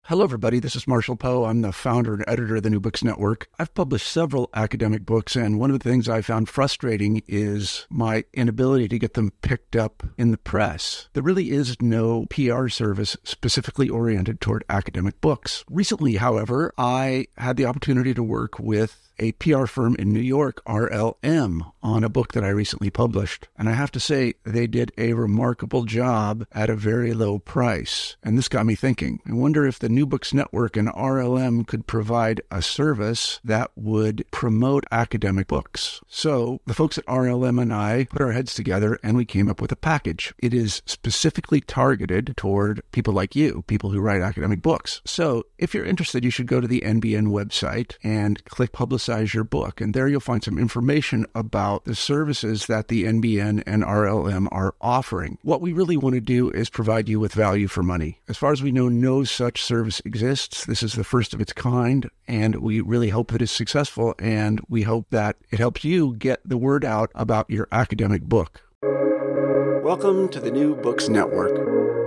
Hello, everybody. This is Marshall Poe. I'm the founder and editor of the New Books Network. I've published several academic books, and one of the things I found frustrating is my inability to get them picked up in the press. There really is no PR service specifically oriented toward academic books. Recently, however, I had the opportunity to work with a PR firm in New York, RLM, on a book that I recently published. And I have to say, they did a remarkable job at a very low price. And this got me thinking. I wonder if the New Books Network and RLM could provide a service that would promote academic books. So the folks at RLM and I put our heads together and we came up with a package. It is specifically targeted toward people like you, people who write academic books. So if you're interested, you should go to the NBN website and click Publicize Your Book. And there you'll find some information about the services that the NBN and RLM are offering. What we really want to do is provide you with value for money. As far as we know, no such service exists. This is the first of its kind, and we really hope that it's successful, and we hope that it helps you get the word out about your academic book. Welcome to the New Books Network.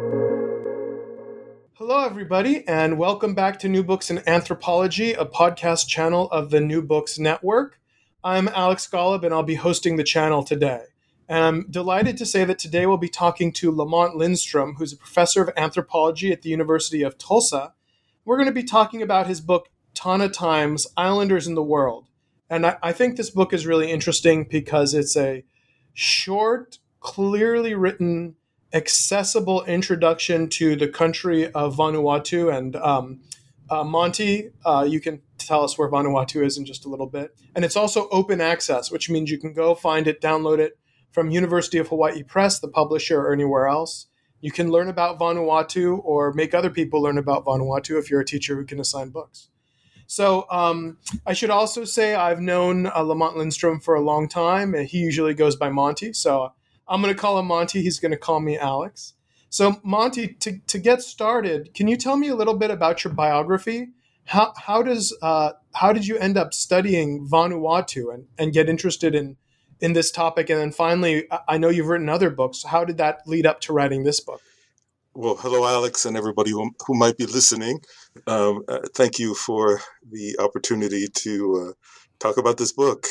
Hello, everybody, and welcome back to New Books in Anthropology, a podcast channel of the New Books Network. I'm Alex Golub, and I'll be hosting the channel today. And I'm delighted to say that today we'll be talking to Lamont Lindstrom, who's a professor of anthropology at the University of Tulsa. We're going to be talking about his book, Tana Times, Islanders in the World. And I think this book is really interesting because it's a short, clearly written, accessible introduction to the country of Vanuatu. And Monty, you can tell us where Vanuatu is in just a little bit. And it's also open access, which means you can go find it, download it from University of Hawaii Press, the publisher, or anywhere else. You can learn about Vanuatu or make other people learn about Vanuatu if you're a teacher who can assign books. So I should also say I've known Lamont Lindstrom for a long time, and he usually goes by Monty. So I'm going to call him Monty. He's going to call me Alex. So Monty, to get started, can you tell me a little bit about your biography? How did you end up studying Vanuatu and get interested in this topic? And then finally, I know you've written other books. How did that lead up to writing this book? Well, hello, Alex, and everybody who might be listening. Thank you for the opportunity to talk about this book.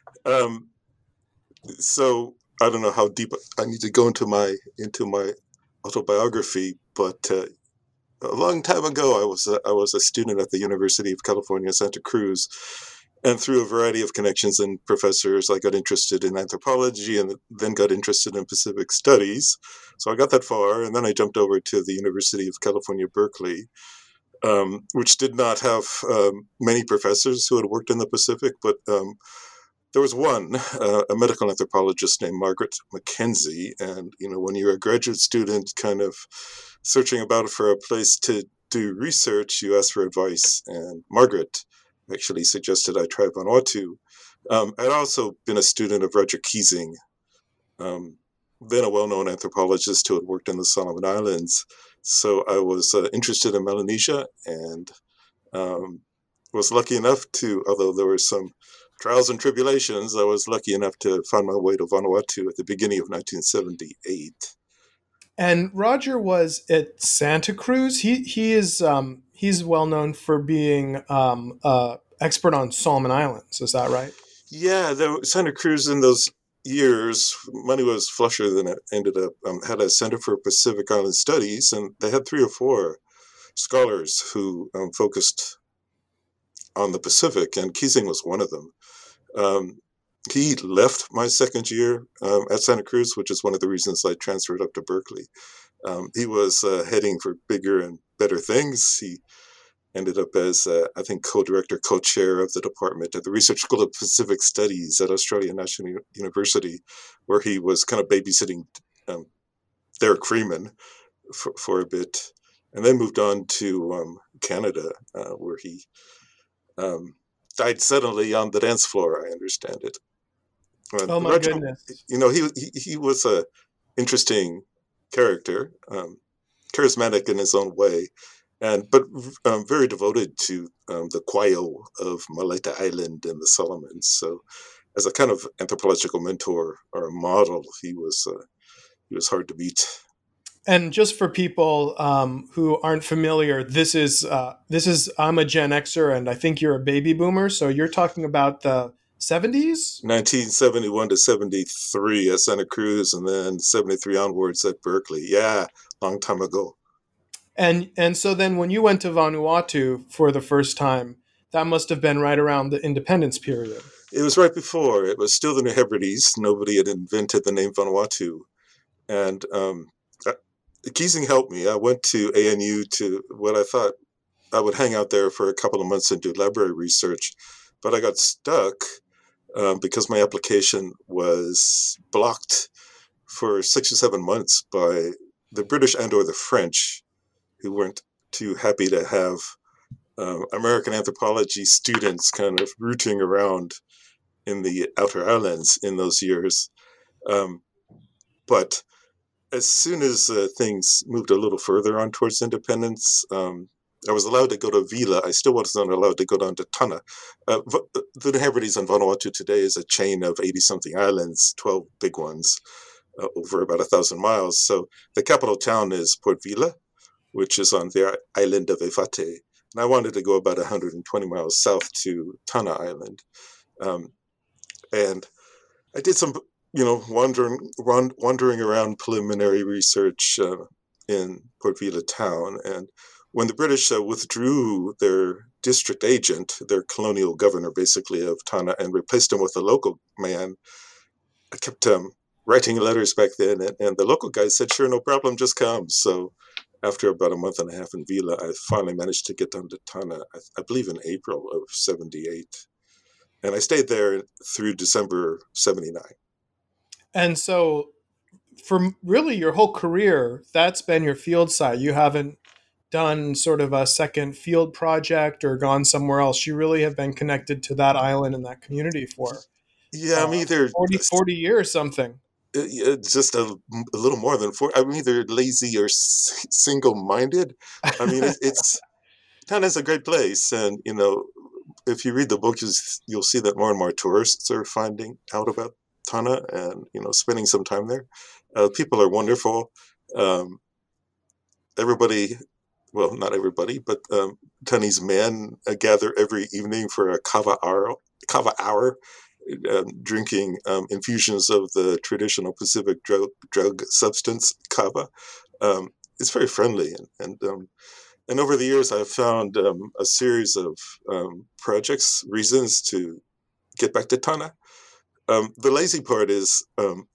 So I don't know how deep I need to go into my autobiography, but a long time ago, I was a student at the University of California, Santa Cruz, and through a variety of connections and professors, I got interested in anthropology and then got interested in Pacific studies. So I got that far, and then I jumped over to the University of California, Berkeley, which did not have many professors who had worked in the Pacific, but there was one, a medical anthropologist named Margaret McKenzie. And, when you're a graduate student kind of searching about for a place to do research, you ask for advice. And Margaret actually suggested I try Vanuatu. I'd also been a student of Roger Keesing, then a well-known anthropologist who had worked in the Solomon Islands. So I was interested in Melanesia and was lucky enough to, although there were some trials and tribulations, I was lucky enough to find my way to Vanuatu at the beginning of 1978. And Roger was at Santa Cruz. He's well known for being expert on Solomon Islands. Is that right? Yeah, Santa Cruz in those years, money was flusher than it ended up. Had a Center for Pacific Island Studies, and they had 3 or 4 scholars who focused on the Pacific, and Keesing was one of them. He left my second year at Santa Cruz, which is one of the reasons I transferred up to Berkeley. He was heading for bigger and better things. He ended up as, I think, co-director, co-chair of the department at the Research School of Pacific Studies at Australian National University, where he was kind of babysitting Derek Freeman for a bit, and then moved on to Canada, where he died suddenly on the dance floor, I understand it. Oh my goodness! He was a interesting character, charismatic in his own way, but very devoted to the Kwaio of Malaita Island and the Solomons. So, as a kind of anthropological mentor or a model, he was hard to beat. And just for people who aren't familiar, this is I'm a Gen Xer, and I think you're a baby boomer. So you're talking about the 70s, 1971 to 73 at Santa Cruz, and then 73 onwards at Berkeley. Yeah, long time ago. and so then when you went to Vanuatu for the first time, that must have been right around the independence period. It was right before. It was still the New Hebrides. Nobody had invented the name Vanuatu. And Keesing helped me. I went to ANU to what I thought I would hang out there for a couple of months and do library research. But I got stuck because my application was blocked for 6 or 7 months by the British and or the French, who weren't too happy to have American anthropology students kind of rooting around in the outer islands in those years. But as soon as things moved a little further on towards independence, I was allowed to go to Vila. I still wasn't allowed to go down to Tanna. The Hebrides on Vanuatu today is a chain of 80-something islands, 12 big ones, over about 1,000 miles. So the capital town is Port Vila, which is on the island of Efate. And I wanted to go about 120 miles south to Tanna Island. And I did some, wandering around preliminary research in Port Vila town. And when the British withdrew their district agent, their colonial governor, basically, of Tanna, and replaced him with a local man, I kept writing letters back then. And the local guy said, sure, no problem, just come. So after about a month and a half in Vila, I finally managed to get down to Tanna, I believe in April of 78. And I stayed there through December 79. And so for really your whole career, that's been your field site. You haven't done sort of a second field project or gone somewhere else. You really have been connected to that island and that community for Yeah, I'm either 40 years something. just a little more than 4. I'm either lazy or single-minded. I mean, it's Tanna's a great place, and if you read the book, you'll see that more and more tourists are finding out about Tanna and spending some time there. People are wonderful. Everybody, well, not everybody, but Tannese men gather every evening for a kava hour, drinking infusions of the traditional Pacific drug substance kava. It's very friendly, and over the years, I've found a series of projects, reasons to get back to Tanna. The lazy part is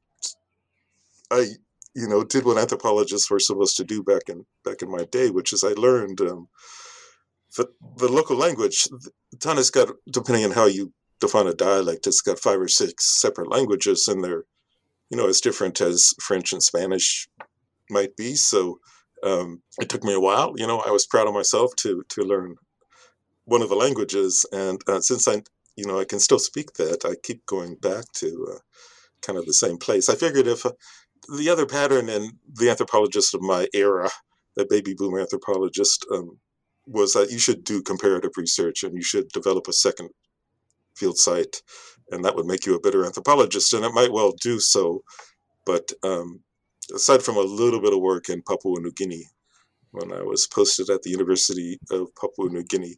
I did what anthropologists were supposed to do back in my day, which is I learned the local language. Tanna's got, depending on how you define a dialect, it's got 5 or 6 separate languages, and they're as different as French and Spanish might be. So it took me a while. I was proud of myself to learn one of the languages, and since I can still speak that, I keep going back to kind of the same place. I figured if the other pattern in the anthropologist of my era, the baby boomer anthropologist, was that you should do comparative research and you should develop a second field site, and that would make you a better anthropologist, and it might well do so. But aside from a little bit of work in Papua New Guinea, when I was posted at the University of Papua New Guinea,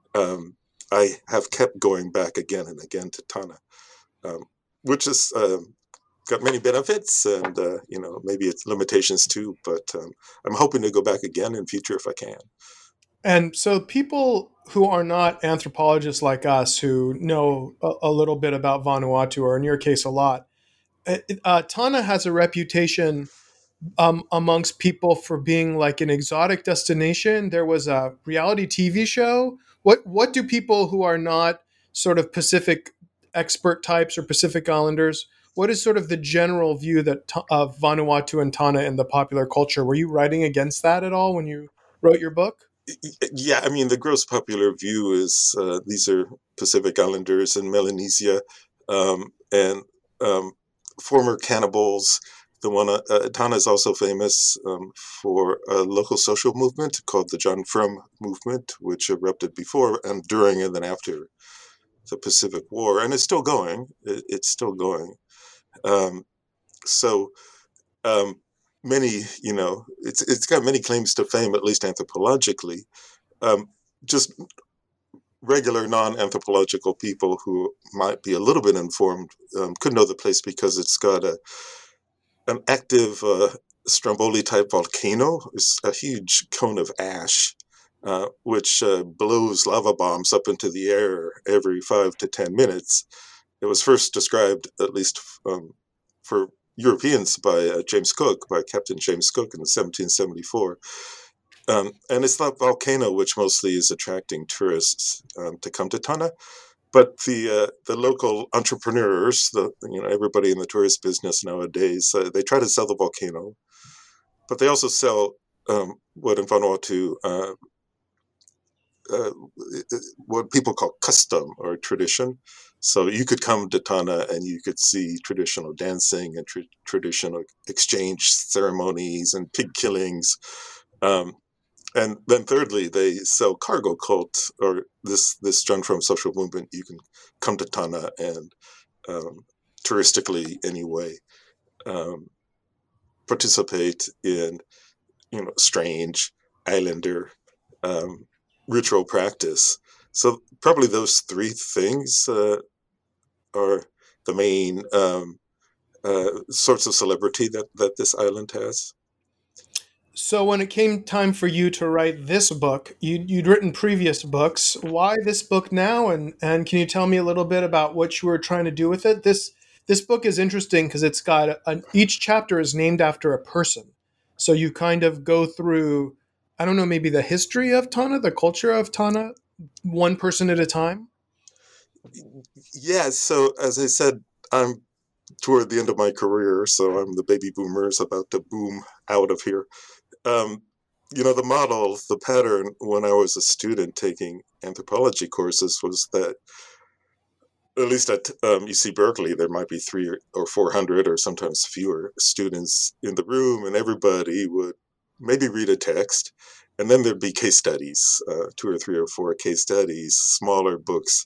I have kept going back again and again to Tanna, which has got many benefits and, maybe it's limitations too, but I'm hoping to go back again in future if I can. And so people who are not anthropologists like us, who know a little bit about Vanuatu, or in your case, a lot, Tanna has a reputation amongst people for being like an exotic destination. There was a reality TV show. What do people who are not sort of Pacific expert types or Pacific Islanders, what is sort of the general view that of Vanuatu and Tanna in the popular culture? Were you writing against that at all when you wrote your book? Yeah, I mean, the gross popular view is these are Pacific Islanders in Melanesia, and former cannibals. The one Tanna is also famous for a local social movement called the John Frum movement, which erupted before and during and then after the Pacific War, and it's still going. It's still going. So many, it's got many claims to fame, at least anthropologically. Just regular non-anthropological people who might be a little bit informed could know the place because it's got an active Stromboli-type volcano. It's a huge cone of ash, which blows lava bombs up into the air every 5 to 10 minutes. It was first described, at least for Europeans, by James Cook, by Captain James Cook in 1774. And it's that volcano which mostly is attracting tourists to come to Tana. But the local entrepreneurs, everybody in the tourist business nowadays, they try to sell the volcano, but they also sell what in Vanuatu what people call custom or tradition. So you could come to Tana and you could see traditional dancing and traditional exchange ceremonies and pig killings. And then thirdly, they sell cargo cult, or this John From social movement. You can come to Tana and touristically anyway participate in strange islander ritual practice. So probably those three things are the main sorts of celebrity that this island has. So when it came time for you to write this book, you'd written previous books. Why this book now? And can you tell me a little bit about what you were trying to do with it? This book is interesting because it's got each chapter is named after a person. So you kind of go through, I don't know, maybe the history of Tana, the culture of Tana, one person at a time. Yeah. So as I said, I'm toward the end of my career, so I'm the baby boomers about to boom out of here. The model, the pattern when I was a student taking anthropology courses was that, at least at UC Berkeley, there might be 300 or 400 or sometimes fewer students in the room, and everybody would maybe read a text, and then there'd be case studies, 2 or 3 or 4 case studies, smaller books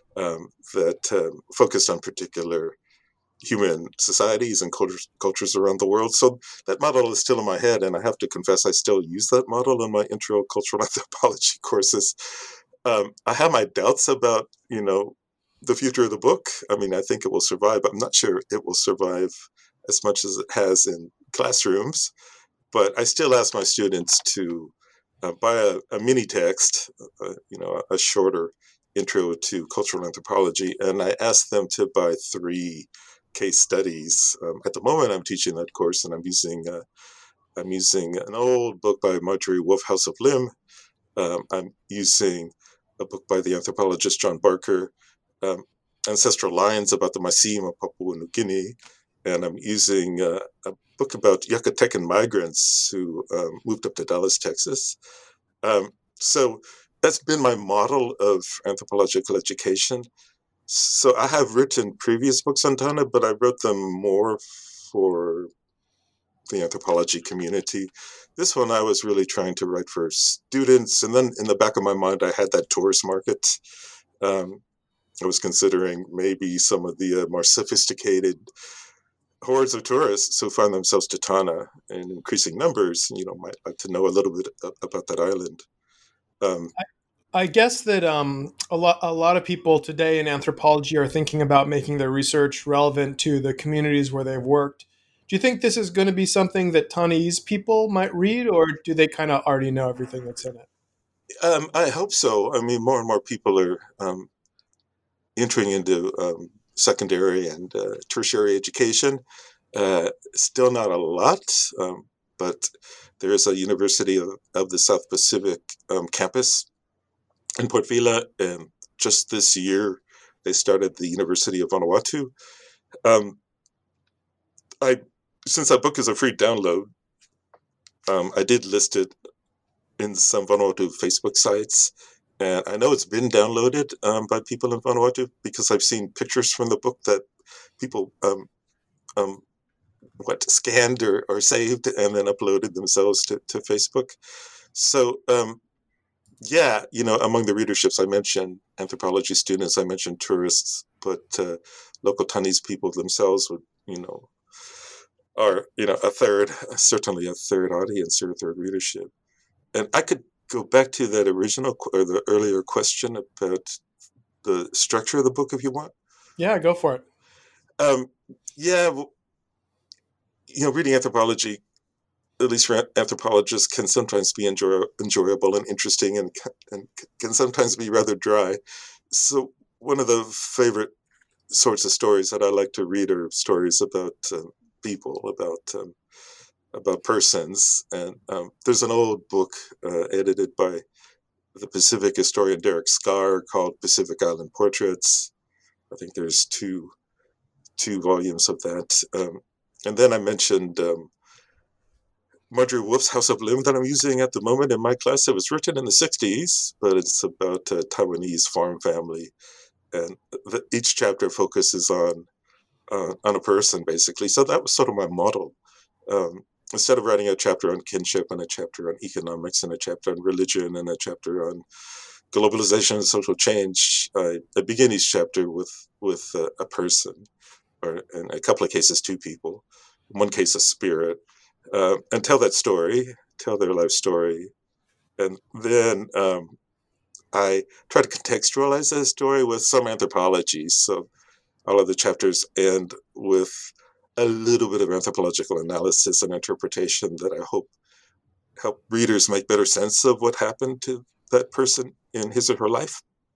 that focused on particular human societies and cultures around the world. So that model is still in my head, and I have to confess I still use that model in my intro cultural anthropology courses. I have my doubts about, the future of the book. I mean, I think it will survive. I'm not sure it will survive as much as it has in classrooms, but I still ask my students to buy a mini text, a shorter intro to cultural anthropology, and I ask them to buy 3 case studies. At the moment, I'm teaching that course, and I'm using an old book by Marjorie Wolf, House of Lim. I'm using a book by the anthropologist John Barker, Ancestral Lines, about the Masim of Papua New Guinea, and I'm using a book about Yucatecan migrants who moved up to Dallas, Texas. So that's been my model of anthropological education. So I have written previous books on Tana, but I wrote them more for the anthropology community. This one I was really trying to write for students, and then in the back of my mind I had that tourist market. I was considering maybe some of the more sophisticated hordes of tourists who find themselves to Tana in increasing numbers, might like to know a little bit about that island. I guess that a lot of people today in anthropology are thinking about making their research relevant to the communities where they've worked. Do you think this is going to be something that Tanese people might read, or do they kind of already know everything that's in it? I hope so. I mean, more and more people are entering into secondary and tertiary education. Still not a lot, but there is a University of the South Pacific campus in Port Vila, and just this year they started the University of Vanuatu. Since that book is a free download, I did list it in some Vanuatu Facebook sites, and I know it's been downloaded by people in Vanuatu because I've seen pictures from the book that people scanned or saved and then uploaded themselves to Facebook. So among the readerships I mentioned anthropology students, I mentioned tourists, but local Tanese people themselves would are, certainly a third audience or a third readership. And I could go back to that original or the earlier question about the structure of the book if you want. Yeah, go for it. Um, yeah, well, reading anthropology, at least for anthropologists, can sometimes be enjoyable and interesting, and can sometimes be rather dry. So one of the favorite sorts of stories that I like to read are stories about people, about persons. And there's an old book edited by the Pacific historian Derek Scar called Pacific Island Portraits. I think there's two volumes of that. And then I mentioned Marjorie Wolf's House of Lim that I'm using at the moment in my class. It was written in the 60s, but it's about a Taiwanese farm family. And each chapter focuses on a person, basically. So that was sort of my model. Instead of writing a chapter on kinship and a chapter on economics and a chapter on religion and a chapter on globalization and social change, I begin each chapter with a person, or in a couple of cases, two people, in one case, a spirit, and tell that story, tell their life story. And then I try to contextualize that story with some anthropology. So all of the chapters end with a little bit of anthropological analysis and interpretation that I hope help readers make better sense of what happened to that person in his or her life.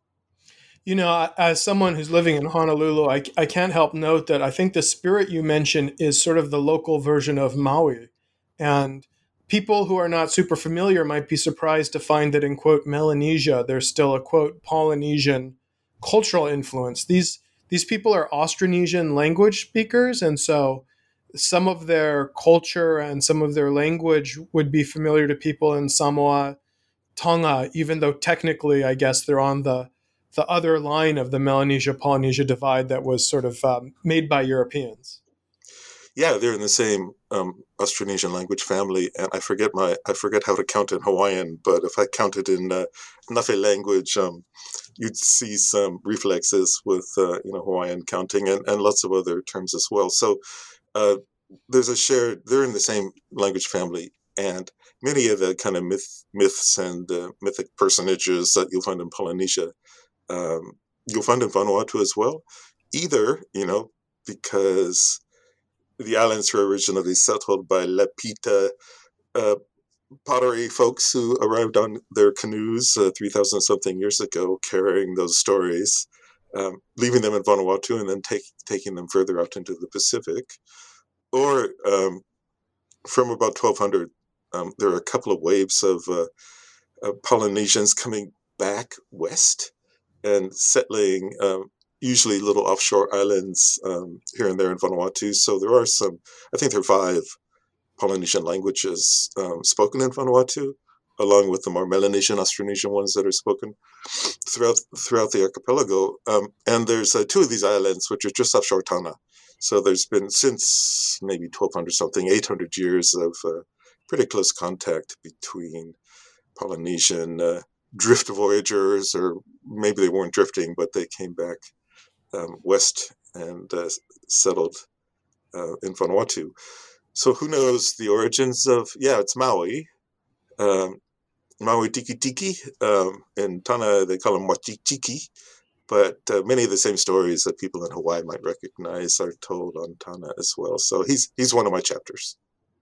As someone who's living in Honolulu, I can't help note that I think the spirit you mentioned is sort of the local version of Maui. And people who are not super familiar might be surprised to find that in, quote, Melanesia, there's still a, quote, Polynesian cultural influence. These people are Austronesian language speakers, and so some of their culture and some of their language would be familiar to people in Samoa, Tonga, even though technically, I guess, they're on the other line of the Melanesia-Polynesia divide that was sort of made by Europeans. Yeah, they're in the same Austronesian language family, and I forget how to count in Hawaiian, but if I counted in Nafe language, you'd see some reflexes with Hawaiian counting and lots of other terms as well. So they're in the same language family, and many of the kind of myths and mythic personages that you'll find in Polynesia, you'll find in Vanuatu as well. Either, because the islands were originally settled by Lapita pottery folks who arrived on their canoes 3,000 something years ago, carrying those stories, leaving them in Vanuatu and then taking them further out into the Pacific. Or from about 1200, there are a couple of waves of Polynesians coming back west and settling usually little offshore islands here and there in Vanuatu. So there are I think there are 5 Polynesian languages spoken in Vanuatu, along with the more Melanesian, Austronesian ones that are spoken throughout the archipelago. And there's 2 of these islands which are just offshore Tanna. So there's been, since maybe 1200 something, 800 years of pretty close contact between Polynesian drift voyagers, or maybe they weren't drifting, but they came back west and settled in Vanuatu. So who knows the origins of, it's Maui. Maui Tiki Tiki. In Tanna, they call him Wachitiki. But many of the same stories that people in Hawaii might recognize are told on Tanna as well. So he's one of my chapters.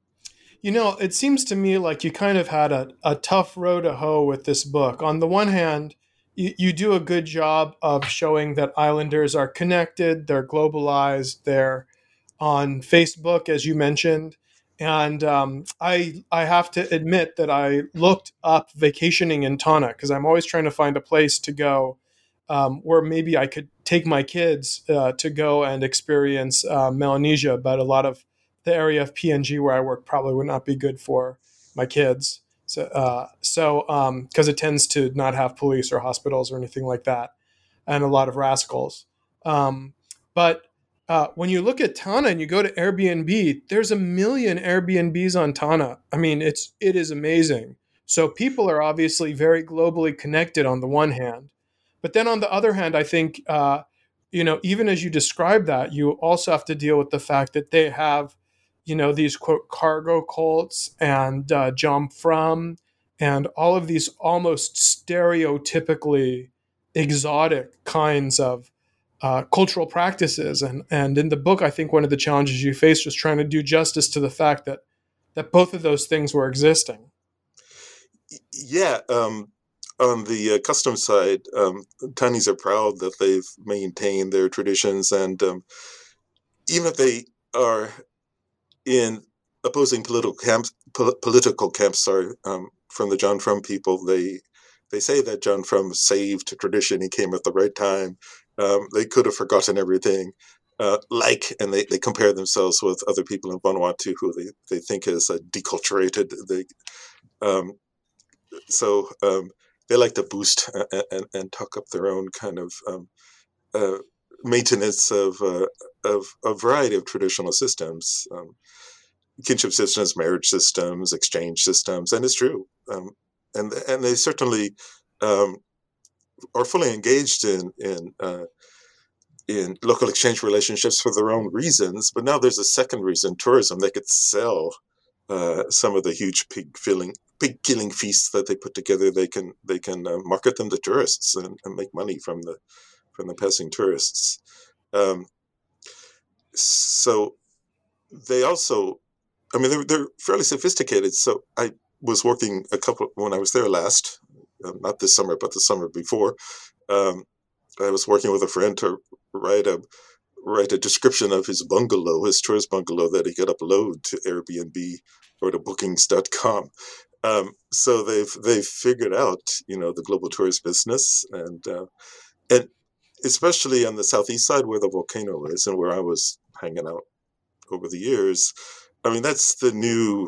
It seems to me like you kind of had a tough row to hoe with this book. On the one hand, you do a good job of showing that islanders are connected, they're globalized, they're on Facebook, as you mentioned. And I have to admit that I looked up vacationing in Tanna because I'm always trying to find a place to go where maybe I could take my kids to go and experience Melanesia, but a lot of the area of PNG where I work probably would not be good for my kids. So because it tends to not have police or hospitals or anything like that, and a lot of rascals. But when you look at Tanna and you go to Airbnb, there's a million Airbnbs on Tanna. I mean, it is amazing. So people are obviously very globally connected on the one hand, but then on the other hand, I think even as you describe that, you also have to deal with the fact that they have these quote cargo cults and John Frum and all of these almost stereotypically exotic kinds of cultural practices. And in the book, I think one of the challenges you faced was trying to do justice to the fact that both of those things were existing. Yeah. On the custom side, Chinese are proud that they've maintained their traditions, and even if they are in opposing political camps, from the John Frum people, they say that John Frum saved tradition. He came at the right time. They could have forgotten everything. And they compare themselves with other people in Vanuatu who they think is deculturated. So they like to boost and talk up their own kind of maintenance of a variety of traditional systems, kinship systems, marriage systems, exchange systems, and it's true. And they certainly are fully engaged in local exchange relationships for their own reasons. But now there's a second reason: tourism. They could sell some of the huge pig killing feasts that they put together. They can market them to tourists and make money from the passing tourists. So they also, I mean, they're fairly sophisticated. So I was working when I was there last, not this summer, but the summer before. I was working with a friend to write a description of his tourist bungalow that he could upload to Airbnb or to Bookings.com. So they've figured out, the global tourist business, and especially on the southeast side where the volcano is and where I was hanging out over the years. I mean, that's the new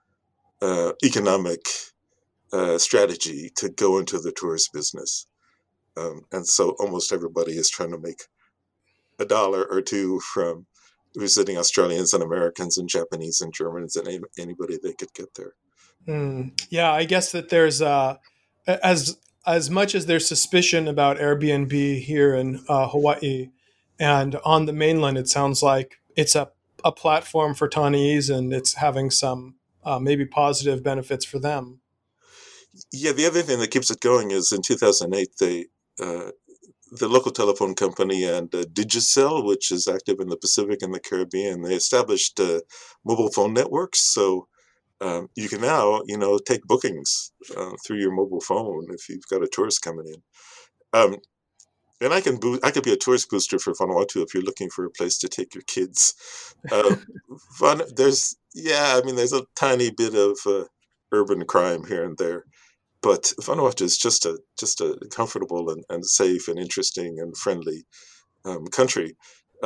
economic strategy to go into the tourist business. And so almost everybody is trying to make $1 or $2 from visiting Australians and Americans and Japanese and Germans and anybody they could get there. Yeah, I guess that there's as much as there's suspicion about Airbnb here in Hawaii and on the mainland, it sounds like it's a platform for Taiwanese and it's having some maybe positive benefits for them. Yeah, the other thing that keeps it going is in 2008, the local telephone company and Digicel, which is active in the Pacific and the Caribbean, they established mobile phone networks. So you can now, take bookings through your mobile phone if you've got a tourist coming in. And I could be a tourist booster for Vanuatu if you're looking for a place to take your kids. There's a tiny bit of urban crime here and there. But Vanuatu is just a comfortable and safe and interesting and friendly country.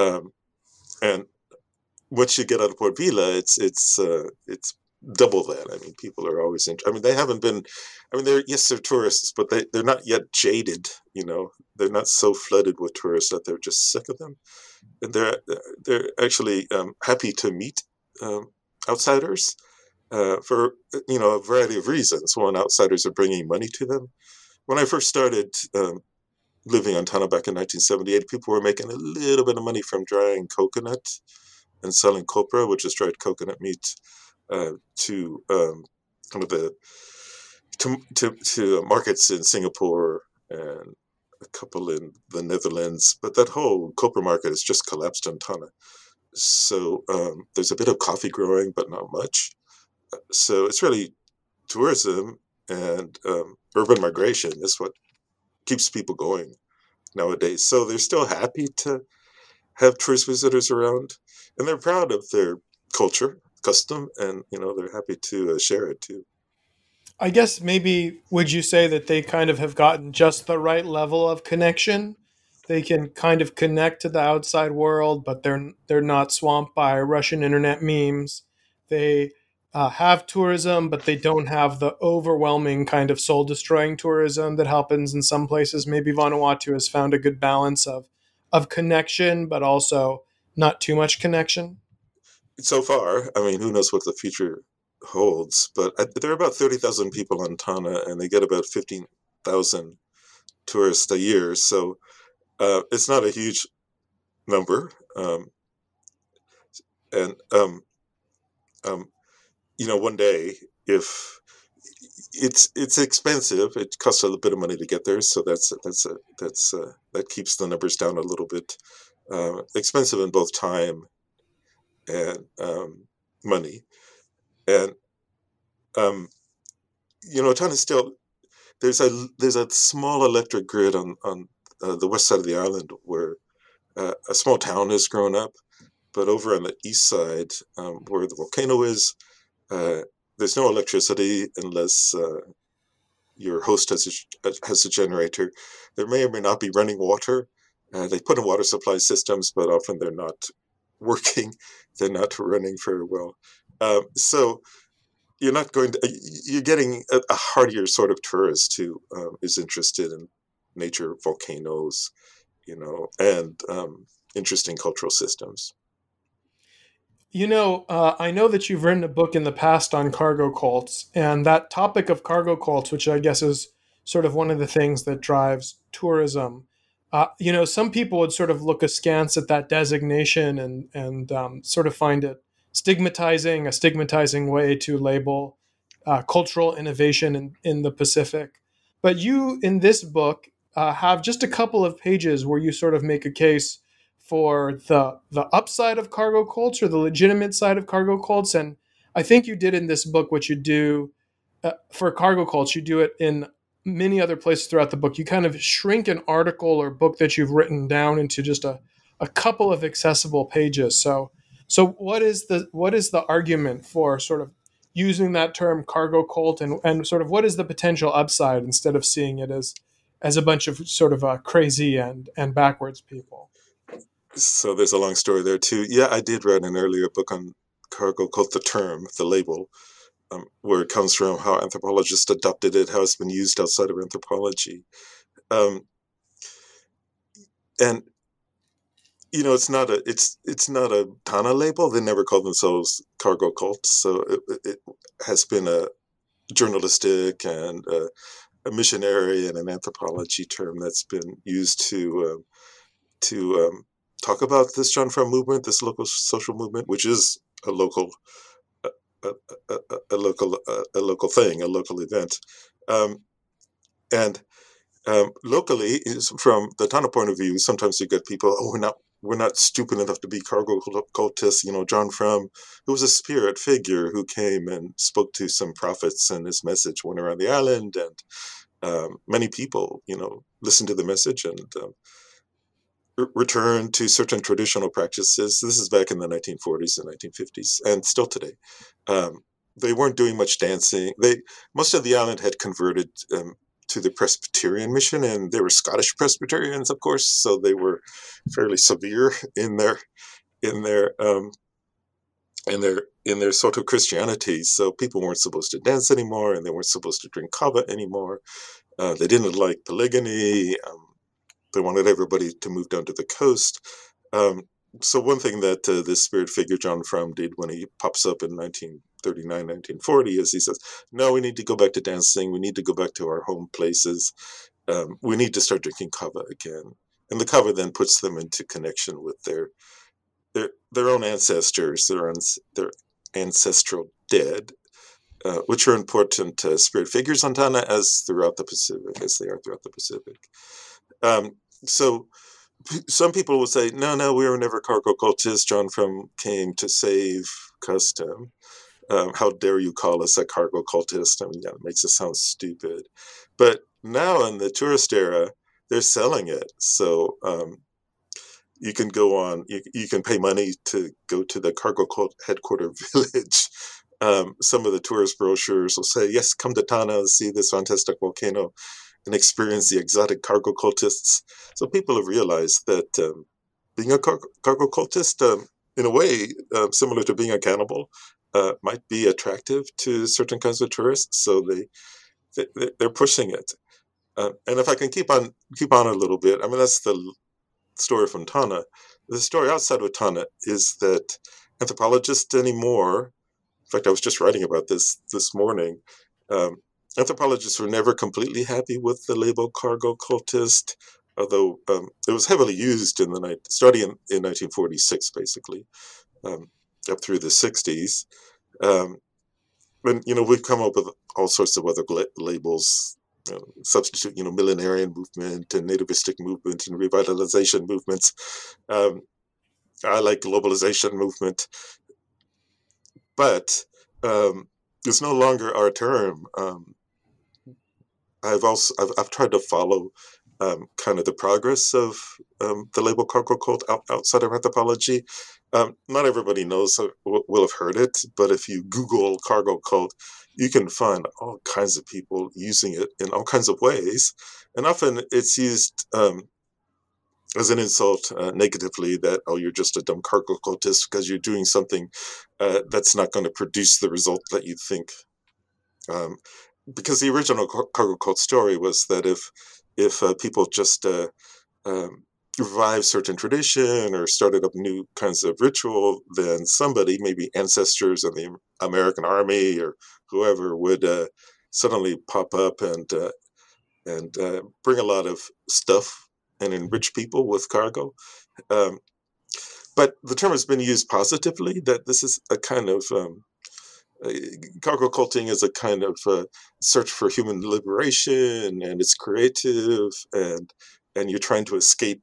And once you get out of Port Vila, it's double that. I mean, people are always they haven't been. I mean, they're tourists, but they're not yet jaded. They're not so flooded with tourists that they're just sick of them. And they're actually happy to meet outsiders. For a variety of reasons. One, outsiders are bringing money to them. When I first started living on Tanna back in 1978, people were making a little bit of money from drying coconut and selling copra, which is dried coconut meat, to markets in Singapore and a couple in the Netherlands. But that whole copra market has just collapsed on Tanna. So there's a bit of coffee growing, but not much. So it's really tourism and urban migration is what keeps people going nowadays. So they're still happy to have tourist visitors around, and they're proud of their culture, custom, and they're happy to share it too. I guess maybe would you say that they kind of have gotten just the right level of connection? They can kind of connect to the outside world, but they're not swamped by Russian internet memes. They have tourism, but they don't have the overwhelming kind of soul-destroying tourism that happens in some places. Maybe Vanuatu has found a good balance of connection, but also not too much connection. So far, I mean, who knows what the future holds? But there are about 30,000 people on Tanna, and they get about 15,000 tourists a year. So it's not a huge number. one day, if it's expensive, it costs a little bit of money to get there, so that keeps the numbers down a little bit. Expensive in both time and money, and Tana still there's a small electric grid on the west side of the island where a small town has grown up, but over on the east side, where the volcano is, there's no electricity unless your host has a generator. There may or may not be running water. They put in water supply systems, but often they're not working. They're not running very well. So you're not going to. You're getting a hardier sort of tourist who is interested in nature, volcanoes, and interesting cultural systems. I know that you've written a book in the past on cargo cults, and that topic of cargo cults, which I guess is sort of one of the things that drives tourism. Some people would sort of look askance at that designation and sort of find it a stigmatizing way to label cultural innovation in the Pacific. But you, in this book, have just a couple of pages where you sort of make a case for the upside of cargo cults or the legitimate side of cargo cults. And I think you did in this book what you do for cargo cults. You do it in many other places throughout the book. You kind of shrink an article or book that you've written down into just a couple of accessible pages. So what is the argument for sort of using that term cargo cult, and sort of what is the potential upside instead of seeing it as a bunch of sort of crazy and backwards people? So there's a long story there too. Yeah, I did write an earlier book on cargo cult, the term, the label, where it comes from, how anthropologists adopted it, how it's been used outside of anthropology. And it's not a Tana label. They never called themselves cargo cults, so it has been a journalistic and a missionary and an anthropology term that's been used to talk about this John Frum movement, this local social movement, which is a local local thing, a local event, and locally, is from the Tana point of view. Sometimes you get people, we're not stupid enough to be cargo cultists. John Frum, who was a spirit figure who came and spoke to some prophets, and his message went around the island, and many people, listened to the message and returned to certain traditional practices. This is back in the 1940s and 1950s, and still today. They weren't doing much dancing. Most of the island had converted to the Presbyterian mission, and they were Scottish Presbyterians, of course, so they were fairly severe in their sort of Christianity. So people weren't supposed to dance anymore, and they weren't supposed to drink kava anymore. They didn't like polygamy. They wanted everybody to move down to the coast. So one thing that this spirit figure John Frum did when he pops up in 1939, 1940 is he says, no, we need to go back to dancing. We need to go back to our home places. We need to start drinking kava again. And the kava then puts them into connection with their own ancestors, their ancestral dead, which are important spirit figures on Tana as they are throughout the Pacific. So some people will say, no, we were never cargo cultists. John Frum came to save custom. How dare you call us a cargo cultist? I mean, yeah, it makes it sound stupid. But now in the tourist era, they're selling it. So you can go on, you can pay money to go to the cargo cult headquarter village. Some of the tourist brochures will say, yes, come to Tana, see this fantastic volcano, and experience the exotic cargo cultists. So people have realized that being a cargo cultist, in a way, similar to being a cannibal, might be attractive to certain kinds of tourists. So they're pushing it. And if I can keep on a little bit, I mean, that's the story from Tana. The story outside of Tana is that anthropologists anymore, in fact, I was just writing about this morning, anthropologists were never completely happy with the label cargo cultist, although it was heavily used starting in 1946, basically, up through the 60s. And we've come up with all sorts of other labels, substitute, millenarian movement and nativistic movement and revitalization movements. I like globalization movement, but it's no longer our term. I've tried to follow kind of the progress of the label cargo cult outside of anthropology. Not everybody knows will have heard it, but if you Google cargo cult, you can find all kinds of people using it in all kinds of ways, and often it's used as an insult negatively, that, oh, you're just a dumb cargo cultist because you're doing something that's not going to produce the result that you think. Because the original cargo cult story was that if people just revived certain tradition or started up new kinds of ritual, then somebody, maybe ancestors of the American Army or whoever, would suddenly pop up and bring a lot of stuff and enrich people with cargo. But the term has been used positively, that this is a kind of cargo culting is a kind of search for human liberation, and it's creative, and you're trying to escape,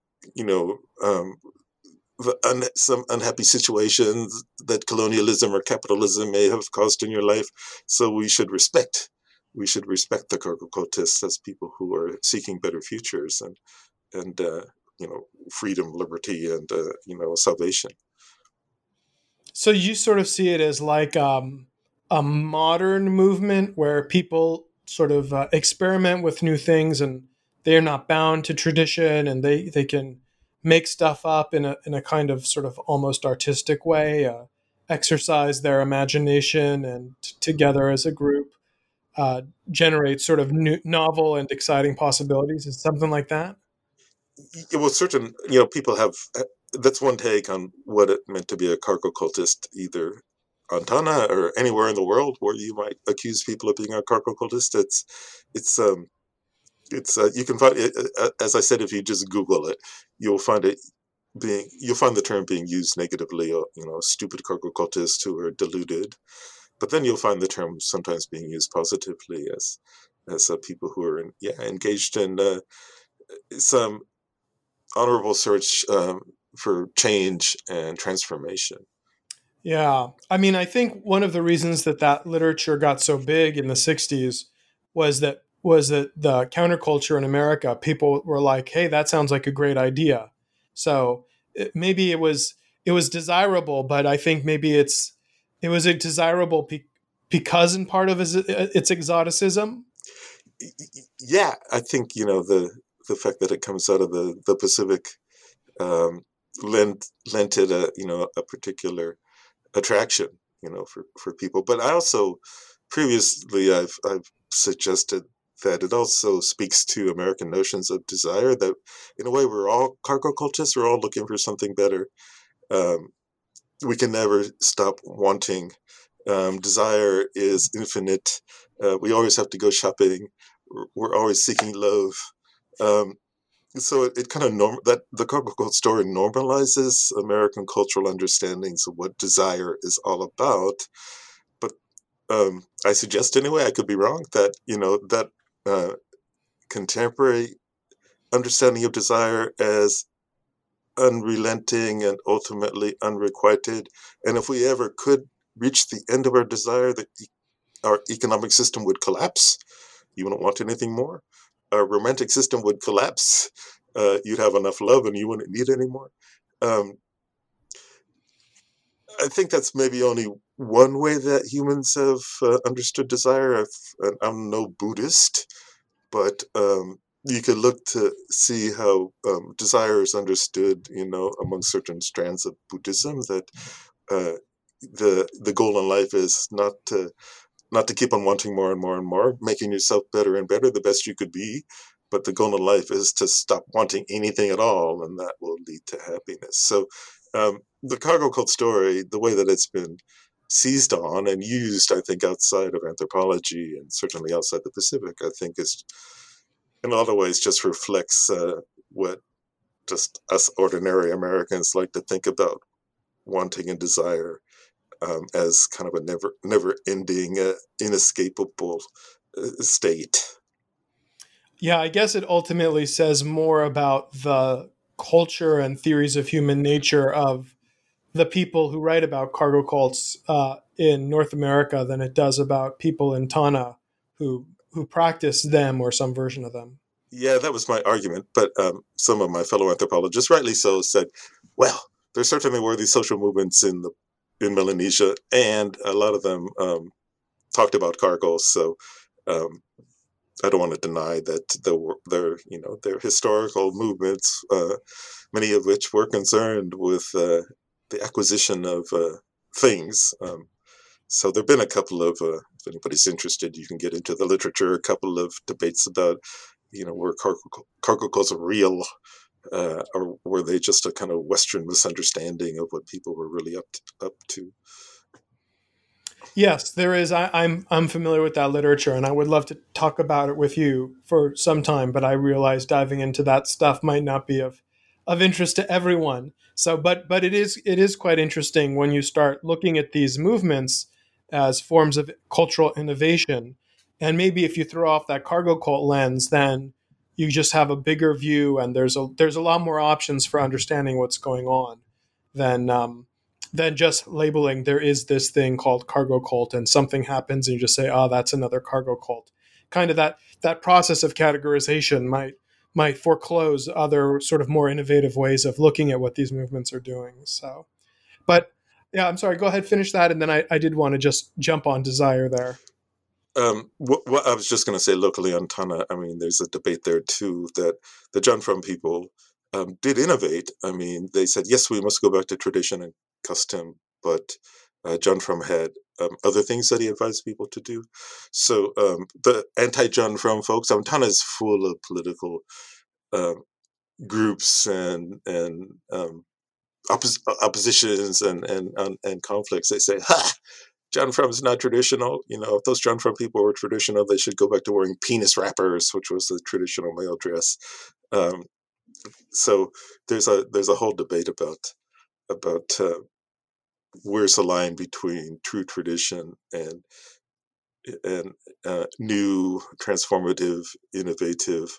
some unhappy situations that colonialism or capitalism may have caused in your life. So we should respect the cargo cultists as people who are seeking better futures and freedom, liberty, and salvation. So you sort of see it as like a modern movement where people sort of experiment with new things, and they're not bound to tradition, and they can make stuff up in a kind of sort of almost artistic way, exercise their imagination, and together as a group generate sort of new, novel and exciting possibilities. Is something like that? Well, certain people have. That's one take on what it meant to be a cargo cultist, either on Tana or anywhere in the world where you might accuse people of being a cargo cultist. It's you can find it, as I said, if you just Google it, you'll find the term being used negatively. Stupid cargo cultists who are deluded. But then you'll find the term sometimes being used positively as people who are engaged in some honorable search for change and transformation. Yeah. I mean, I think one of the reasons that literature got so big in the 60s was that the counterculture in America, people were like, "Hey, that sounds like a great idea." So maybe it was desirable, but I think maybe it was a desirable because in part of its exoticism. Yeah, I think the fact that it comes out of the Pacific lent it a particular attraction, for people. But I also previously I've suggested that it also speaks to American notions of desire, that in a way we're all cargo cultists, we're all looking for something better. We can never stop wanting. Desire is infinite. We always have to go shopping. We're always seeking love. So it kind of that the cargo cult story normalizes American cultural understandings of what desire is all about. But I suggest anyway, I could be wrong, that that contemporary understanding of desire as unrelenting and ultimately unrequited, and if we ever could reach the end of our desire, that our economic system would collapse. You wouldn't want anything more. Our romantic system would collapse. You'd have enough love and you wouldn't need any more. I think that's maybe only one way that humans have understood desire. I'm no Buddhist, but you could look to see how desire is understood, among certain strands of Buddhism, that the goal in life is not to keep on wanting more and more and more, making yourself better and better, the best you could be. But the goal in life is to stop wanting anything at all, and that will lead to happiness. So the cargo cult story, the way that it's been seized on and used, I think, outside of anthropology and certainly outside the Pacific, I think is, in a lot of ways, just reflects what just us ordinary Americans like to think about wanting and desire. as kind of a never-ending, inescapable state. Yeah, I guess it ultimately says more about the culture and theories of human nature of the people who write about cargo cults in North America than it does about people in Tana who practice them or some version of them. Yeah, that was my argument, but some of my fellow anthropologists, rightly so, said, "Well, there certainly were these social movements in Melanesia, and a lot of them talked about cargo." So um, I don't want to deny that their historical movements, many of which were concerned with the acquisition of things. So there've been a couple of, if anybody's interested, you can get into the literature. A couple of debates about, were cargo cults real, or were they just a kind of Western misunderstanding of what people were really up to? Yes, there is. I'm familiar with that literature, and I would love to talk about it with you for some time. But I realize diving into that stuff might not be of interest to everyone. So, but it is quite interesting when you start looking at these movements as forms of cultural innovation, and maybe if you throw off that cargo cult lens, then you just have a bigger view, and there's a lot more options for understanding what's going on than than just labeling there is this thing called cargo cult and something happens and you just say, oh, that's another cargo cult. Kind of that process of categorization might foreclose other sort of more innovative ways of looking at what these movements are doing. So, but yeah, I'm sorry, go ahead, finish that. And then I did want to just jump on desire there. What I was just going to say, locally on Tana, I mean, there's a debate there too that the John Frum people did innovate. I mean, they said, yes, we must go back to tradition and custom, but John Frum had other things that he advised people to do. So the anti-John Frum folks, Tana is full of political um, groups and oppositions and conflicts. They say, ha! John Frum is not traditional. If those John Frum people were traditional, they should go back to wearing penis wrappers, which was the traditional male dress. Um, so there's a whole debate about where's the line between true tradition and new, transformative, innovative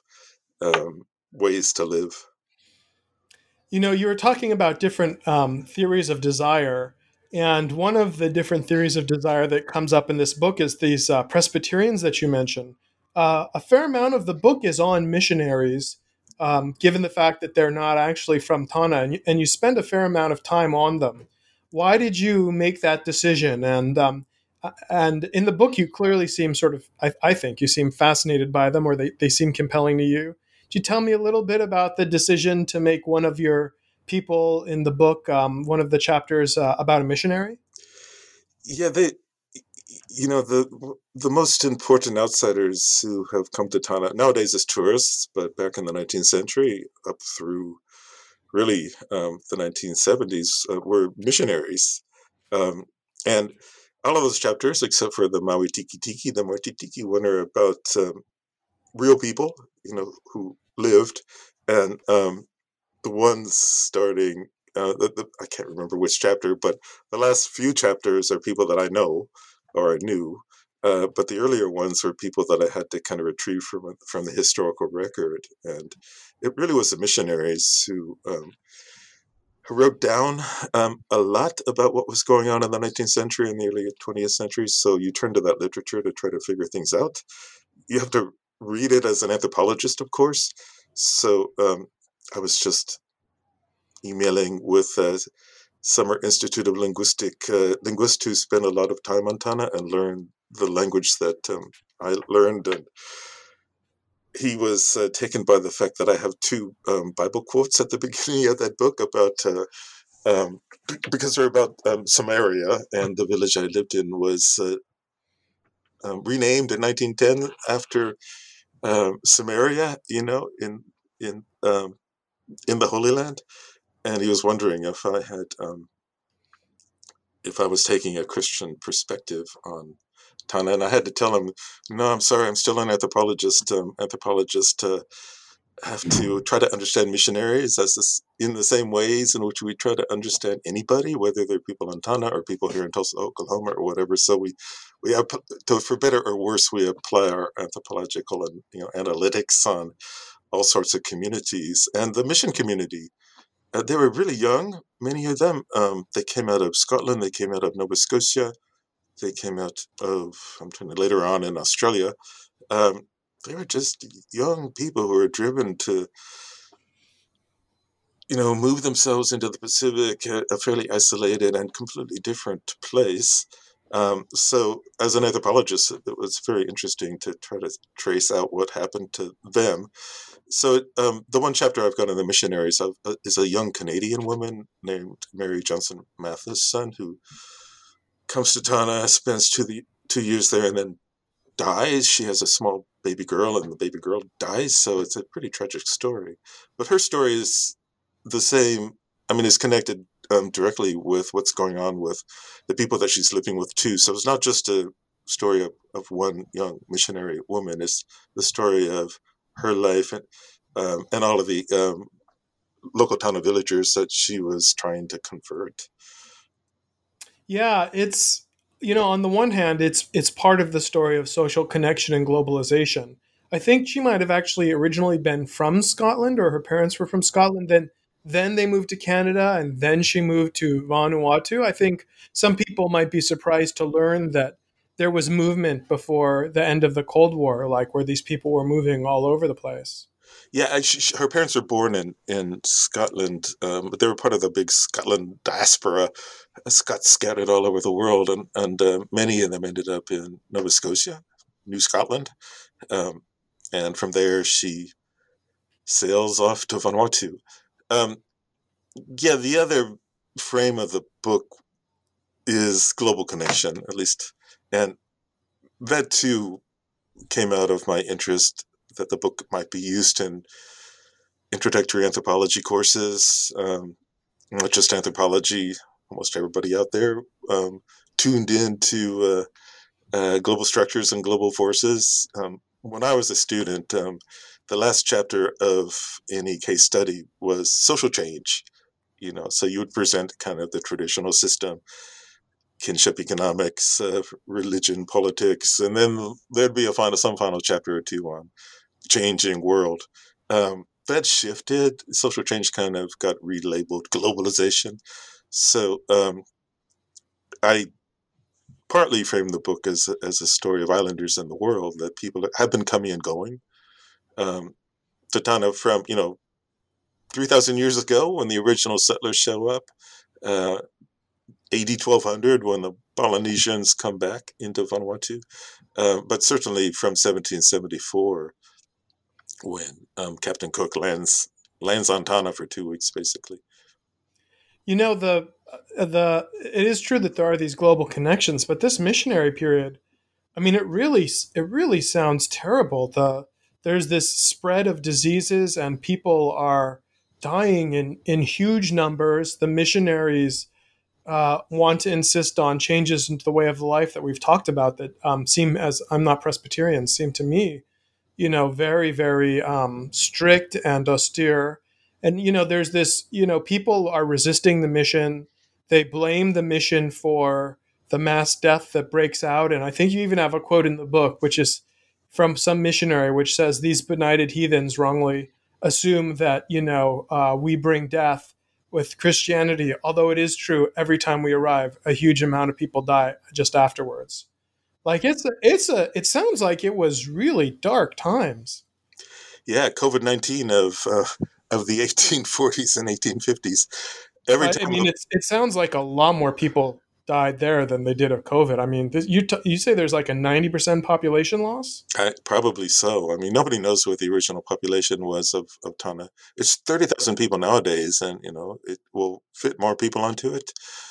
ways to live. You were talking about different theories of desire. And one of the different theories of desire that comes up in this book is these Presbyterians that you mentioned. A fair amount of the book is on missionaries, given the fact that they're not actually from Tana, and you spend a fair amount of time on them. Why did you make that decision? And in the book, you clearly seem sort of, I think, you seem fascinated by them, or they seem compelling to you. Could you tell me a little bit about the decision to make one of your people in the book, one of the chapters about a missionary? Yeah, the most important outsiders who have come to Tana nowadays as tourists, but back in the 19th century up through really the 1970s were missionaries. Um, and all of those chapters, except for the Maui Tiki Tiki, the Maui Tiki Tiki one, are about real people, who lived. And the ones starting, I can't remember which chapter, but the last few chapters are people that I know or I knew. But the earlier ones were people that I had to kind of retrieve from the historical record. And it really was the missionaries who wrote down a lot about what was going on in the 19th century and the early 20th century. So you turn to that literature to try to figure things out. You have to read it as an anthropologist, of course. So I was just emailing with Summer Institute of linguists who spend a lot of time on Tana and learn the language that I learned. And he was taken by the fact that I have two Bible quotes at the beginning of that book about because they're about Samaria, and the village I lived in was renamed in 1910 after Samaria, in in the Holy Land. And he was wondering if I was taking a Christian perspective on Tana, and I had to tell him, no, I'm sorry, I'm still an anthropologist. have to try to understand missionaries in the same ways in which we try to understand anybody, whether they're people in Tana or people here in Tulsa, Oklahoma, or whatever. So we have, for better or worse, we apply our anthropological and analytics on all sorts of communities. And the mission community, they were really young. Many of them, they came out of Scotland, they came out of Nova Scotia, they came out of later on in Australia. They were just young people who were driven to, move themselves into the Pacific, a fairly isolated and completely different place. So, as an anthropologist, it was very interesting to try to trace out what happened to them. So, the one chapter I've got on the missionaries is a young Canadian woman named Mary Johnson Matheson who comes to Tana, spends 2 years there, and then dies. She has a small baby girl, and the baby girl dies. So it's a pretty tragic story. But her story is the same. I mean, it's connected directly with what's going on with the people that she's living with too. So it's not just a story of one young missionary woman. It's the story of her life and all of the local Tana villagers that she was trying to convert. Yeah, it's on the one hand, it's part of the story of social connection and globalization. I think she might have actually originally been from Scotland, or her parents were from Scotland. Then they moved to Canada, and then she moved to Vanuatu. I think some people might be surprised to learn that there was movement before the end of the Cold War, like where these people were moving all over the place. Yeah, her parents were born in Scotland, but they were part of the big Scotland diaspora. Scots scattered all over the world, and many of them ended up in Nova Scotia, New Scotland. Um, and from there, she sails off to Vanuatu. Um, yeah, the other frame of the book is global connection, at least. And that too came out of my interest that the book might be used in introductory anthropology courses, not just anthropology. Almost everybody out there tuned into global structures and global forces. When I was a student, the last chapter of any case study was social change. So you would present kind of the traditional system, kinship economics, religion, politics, and then there'd be some final chapter or two on changing world. That shifted. Social change kind of got relabeled globalization. So I partly framed the book as a story of islanders in the world, that people have been coming and going. To Tana from 3,000 years ago when the original settlers show up, AD 1200 when the Polynesians come back into Vanuatu, but certainly from 1774 when Captain Cook lands on Tana for 2 weeks, basically. It is true that there are these global connections, but this missionary period, I mean, it really sounds terrible. There's this spread of diseases, and people are dying in huge numbers. The missionaries want to insist on changes into the way of life that we've talked about that seem, as I'm not Presbyterian, seem to me, very, very strict and austere. And, there's this, people are resisting the mission. They blame the mission for the mass death that breaks out. And I think you even have a quote in the book, which is from some missionary, which says, "These benighted heathens wrongly assume that, we bring death with Christianity, although it is true every time we arrive, a huge amount of people die just afterwards." Like it sounds like it was really dark times. Yeah, COVID-19 of the 1840s and 1850s. Every time I mean, it sounds like a lot more people died there than they did of COVID. I mean, you say there's like a 90% population loss? Probably so. I mean, nobody knows what the original population was of Tana. It's 30,000 people nowadays, and it will fit more people onto it.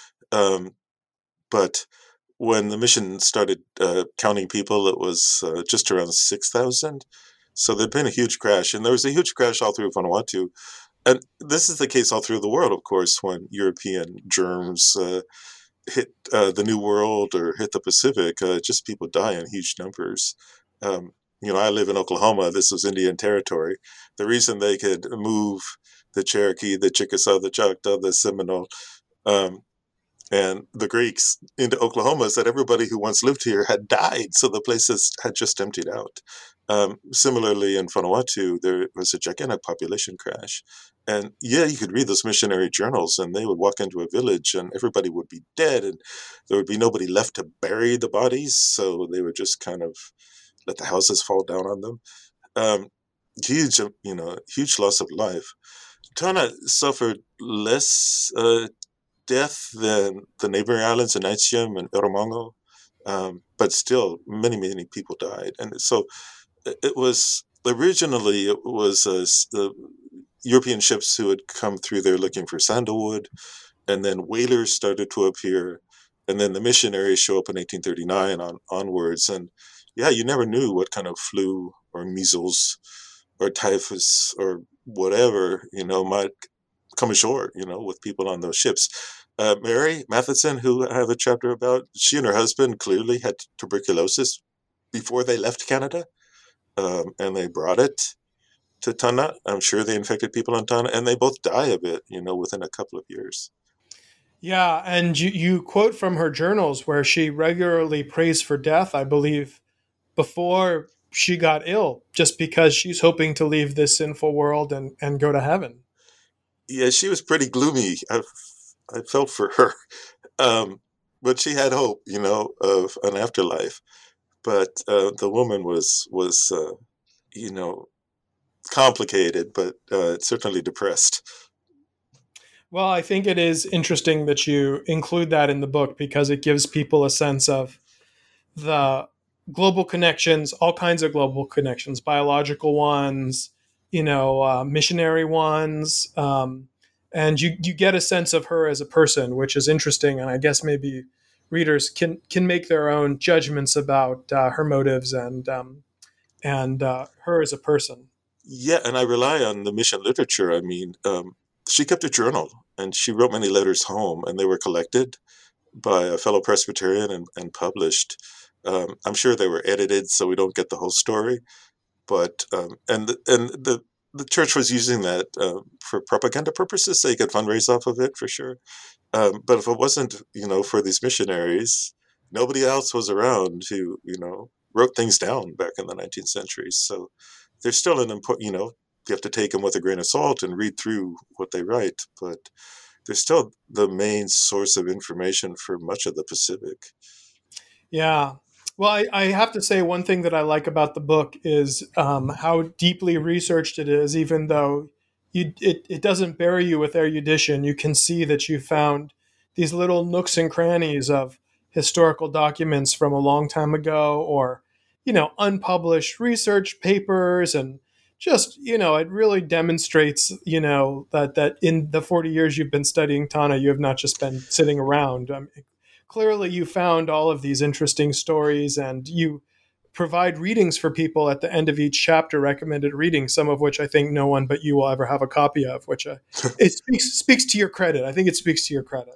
But when the mission started counting people, it was just around 6,000. So there'd been a huge crash, and there was a huge crash all through Vanuatu. And this is the case all through the world, of course, when European germs hit the New World or hit the Pacific. Just people die in huge numbers. I live in Oklahoma. This was Indian territory. The reason they could move the Cherokee, the Chickasaw, the Choctaw, the Seminole, um, and the Greeks into Oklahoma is that everybody who once lived here had died, so the places had just emptied out. Similarly, in Vanuatu, there was a gigantic population crash. And yeah, you could read those missionary journals, and they would walk into a village, and everybody would be dead, and there would be nobody left to bury the bodies, so they would just kind of let the houses fall down on them. Um, huge loss of life. Tana suffered less death than the neighboring islands, Anaitium and Eromongo, but still, many, many people died. And so it was originally the European ships who had come through there looking for sandalwood, and then whalers started to appear, and then the missionaries show up in 1839 onwards, and yeah, you never knew what kind of flu or measles or typhus or whatever might come ashore, with people on those ships. Mary Matheson, who I have a chapter about, she and her husband clearly had tuberculosis before they left Canada, and they brought it to Tana. I'm sure they infected people on Tana, and they both die of it, within a couple of years. Yeah, and you quote from her journals where she regularly prays for death, I believe, before she got ill, just because she's hoping to leave this sinful world and go to heaven. Yeah, she was pretty gloomy. I felt for her. But she had hope, of an afterlife. But the woman was complicated, but certainly depressed. Well, I think it is interesting that you include that in the book because it gives people a sense of the global connections, all kinds of global connections, biological ones, missionary ones, and you get a sense of her as a person, which is interesting. And I guess maybe readers can make their own judgments about her motives and her as a person. Yeah, and I rely on the mission literature. I mean, she kept a journal, and she wrote many letters home, and they were collected by a fellow Presbyterian and published. I'm sure they were edited, so we don't get the whole story. But the church was using that for propaganda purposes, so you could fundraise off of it for sure. But if it wasn't, for these missionaries, nobody else was around who, wrote things down back in the 19th century. So there's still an important, you have to take them with a grain of salt and read through what they write. But they're still the main source of information for much of the Pacific. Yeah. Well, I have to say one thing that I like about the book is how deeply researched it is, even though it doesn't bury you with erudition. You can see that you found these little nooks and crannies of historical documents from a long time ago or, unpublished research papers. And just, it really demonstrates, that in the 40 years you've been studying Tana, you have not just been sitting around. Clearly you found all of these interesting stories and you provide readings for people at the end of each chapter, recommended readings, some of which I think no one but you will ever have a copy of, which it speaks to your credit. I think it speaks to your credit.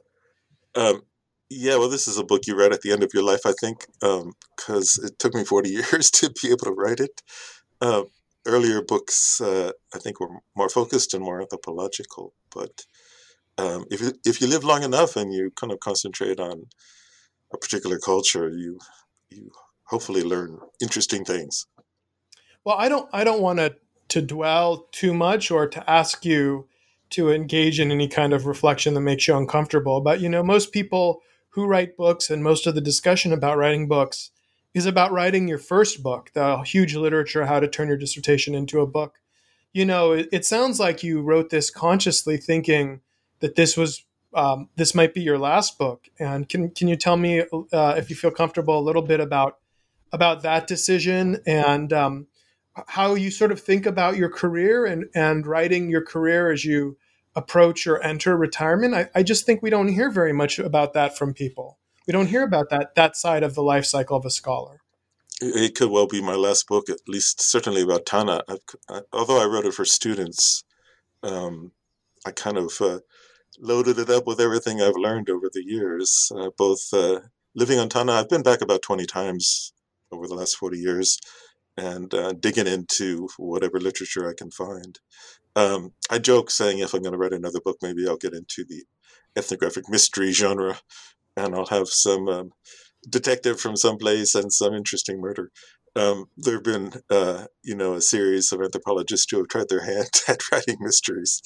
Yeah, well, this is a book you read at the end of your life, I think, because it took me 40 years to be able to write it. Earlier books, I think, were more focused and more anthropological, but if you live long enough and you kind of concentrate on a particular culture, you hopefully learn interesting things. Well, I don't want to dwell too much or to ask you to engage in any kind of reflection that makes you uncomfortable. But most people who write books and most of the discussion about writing books is about writing your first book, the huge literature, how to turn your dissertation into a book. It sounds like you wrote this consciously thinking that this might be your last book. And can you tell me, if you feel comfortable, a little bit about that decision and how you sort of think about your career and writing your career as you approach or enter retirement? I just think we don't hear very much about that from people. We don't hear about that side of the life cycle of a scholar. It could well be my last book, at least certainly about Tana. Although I wrote it for students, I kind of loaded it up with everything I've learned over the years, both living on Tana. I've been back about 20 times over the last 40 years. and digging into whatever literature I can find. I joke saying if I'm going to write another book, maybe I'll get into the ethnographic mystery genre, and I'll have some detective from someplace and some interesting murder. There have been, a series of anthropologists who have tried their hand at writing mysteries.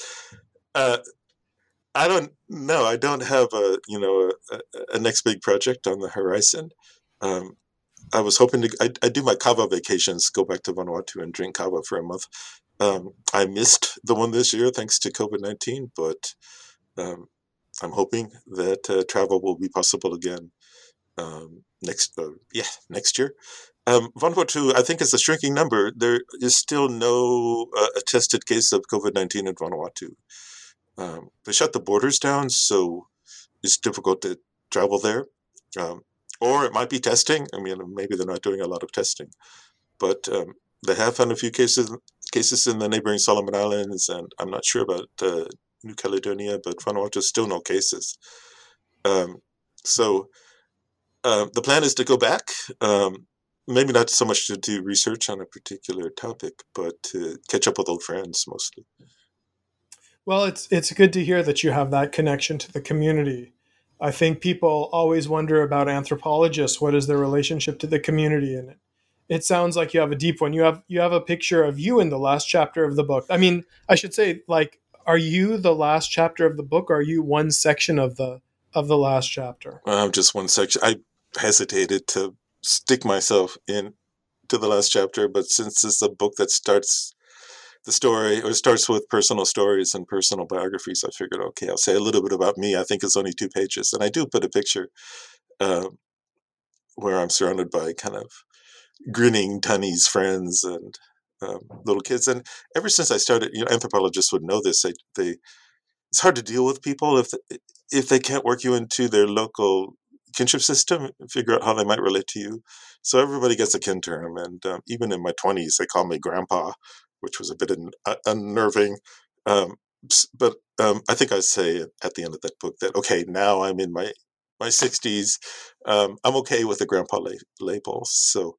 I don't know. I don't have a next big project on the horizon. I was hoping I do my kava vacations, go back to Vanuatu and drink kava for a month. I missed the one this year thanks to COVID-19, but I'm hoping that travel will be possible again next year. Vanuatu, I think, is a shrinking number. There is still no attested case of COVID-19 in Vanuatu. They shut the borders down, so it's difficult to travel there. Or it might be testing. I mean, maybe they're not doing a lot of testing. But they have found a few cases in the neighboring Solomon Islands, and I'm not sure about New Caledonia, but Vanuatu, still no cases. So the plan is to go back, maybe not so much to do research on a particular topic, but to catch up with old friends mostly. Well, it's good to hear that you have that connection to the community. I think people always wonder about anthropologists. What is their relationship to the community? And it sounds like you have a deep one. You have a picture of you in the last chapter of the book. I mean, I should say, like, are you the last chapter of the book? Or are you one section of the last chapter? I'm just one section. I hesitated to stick myself in to the last chapter, but since it's a book that starts the story, or starts with personal stories and personal biographies, I figured, okay, I'll say a little bit about me. I think it's only 2 pages. And I do put a picture where I'm surrounded by kind of grinning Tunny's friends and little kids. And ever since I started, anthropologists would know this. It's hard to deal with people if they can't work you into their local kinship system and figure out how they might relate to you. So everybody gets a kin term. And even in my 20s, they call me grandpa, which was a bit unnerving. But I think I say at the end of that book that, okay, now I'm in my 60s. I'm okay with the grandpa label. So,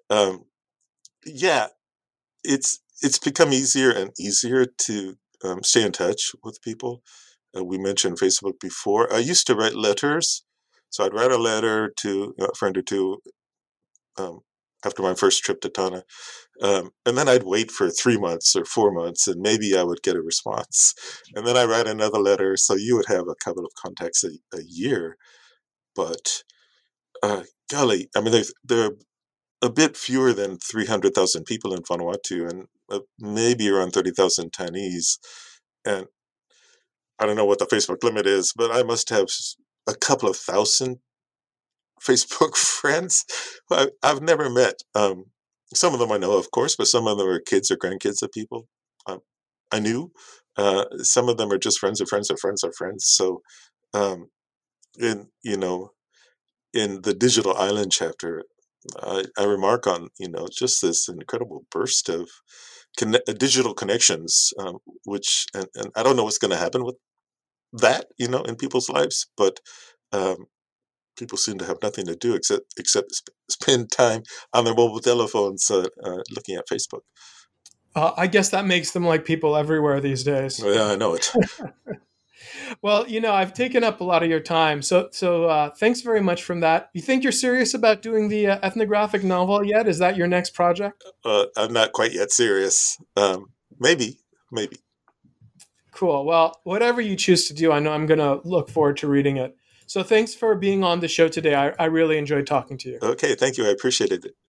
it's become easier and easier to stay in touch with people. We mentioned Facebook before. I used to write letters. So I'd write a letter to a friend or two after my first trip to Tana. And then I'd wait for 3 months or 4 months, and maybe I would get a response. And then I write another letter, so you would have a couple of contacts a year. But golly, I mean, there are a bit fewer than 300,000 people in Vanuatu, and maybe around 30,000 Chinese. And I don't know what the Facebook limit is, but I must have a couple of thousand Facebook friends who I've never met. Some of them I know, of course, but some of them are kids or grandkids of people I knew. Some of them are just friends of friends of friends of friends. So, in the digital island chapter, I remark on just this incredible burst of digital connections, which and I don't know what's going to happen with that, in people's lives, but people seem to have nothing to do except spend time on their mobile telephones looking at Facebook. I guess that makes them like people everywhere these days. Yeah, I know it. Well, I've taken up a lot of your time, so thanks very much from that. You think you're serious about doing the ethnographic novel yet? Is that your next project? I'm not quite yet serious. Maybe. Cool. Well, whatever you choose to do, I know I'm going to look forward to reading it. So thanks for being on the show today. I really enjoyed talking to you. Okay, thank you. I appreciated it.